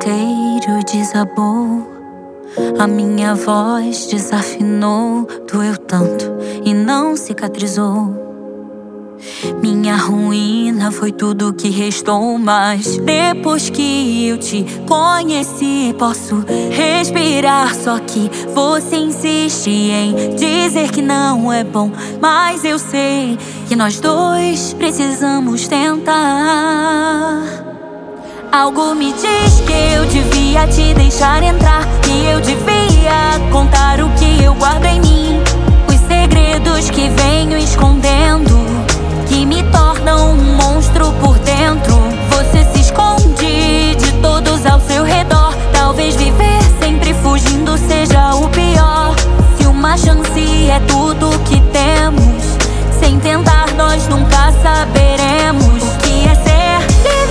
inteiro desabou. A minha voz desafinou, doeu tanto e não cicatrizou. Minha ruína foi tudo que restou, mas depois que eu te conheci, posso respirar. Só que você insiste em dizer que não é bom, mas eu sei que nós dois precisamos tentar. Algo me diz que eu devia te deixar entrar, que eu devia contar o que eu guardo em mim, os segredos que venho escondendo, que me tornam um monstro por dentro. Você se esconde de todos ao seu redor. Talvez viver sempre fugindo seja o pior. Se uma chance é tudo que temos, sem tentar nós nunca saberemos o que é ser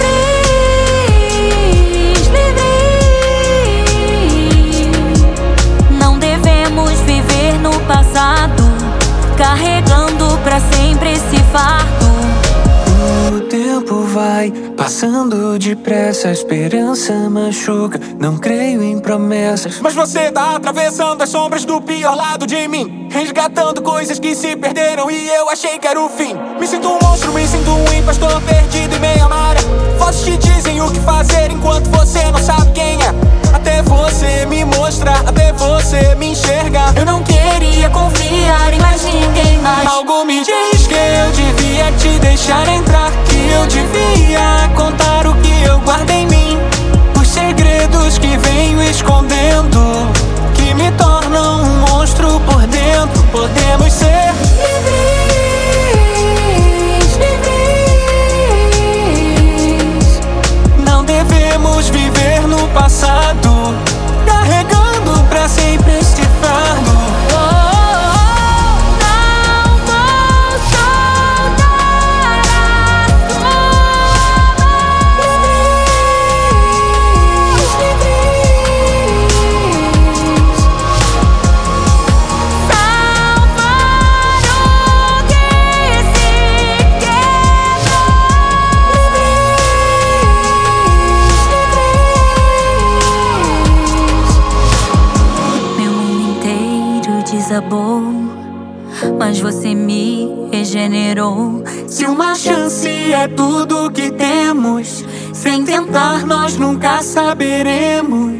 livres. Não devemos viver no passado, carregando pra sempre esse fardo. O tempo vai passando depressa, a esperança machuca, não creio em promessas. Mas você tá atravessando as sombras do pior lado de mim, resgatando coisas que se perderam e eu achei que era o fim. Me sinto um monstro, me sinto um impostor perdido em meia maré. Vozes te dizem o que fazer enquanto você não sabe quem é. Até você me mostrar, até você me enxergar. Eu não queria confiar em mais ninguém mais. Algo me diz que eu devia te deixar entrar, que eu devia contar o que eu guardo em mim, os segredos que venho escondendo, que me tornam um monstro por dentro. Podemos ser livres. Não devemos viver no passado, carregando pra sempre este fardo. Desabou, mas você me regenerou. Se uma chance é tudo que temos, sem tentar nós nunca saberemos.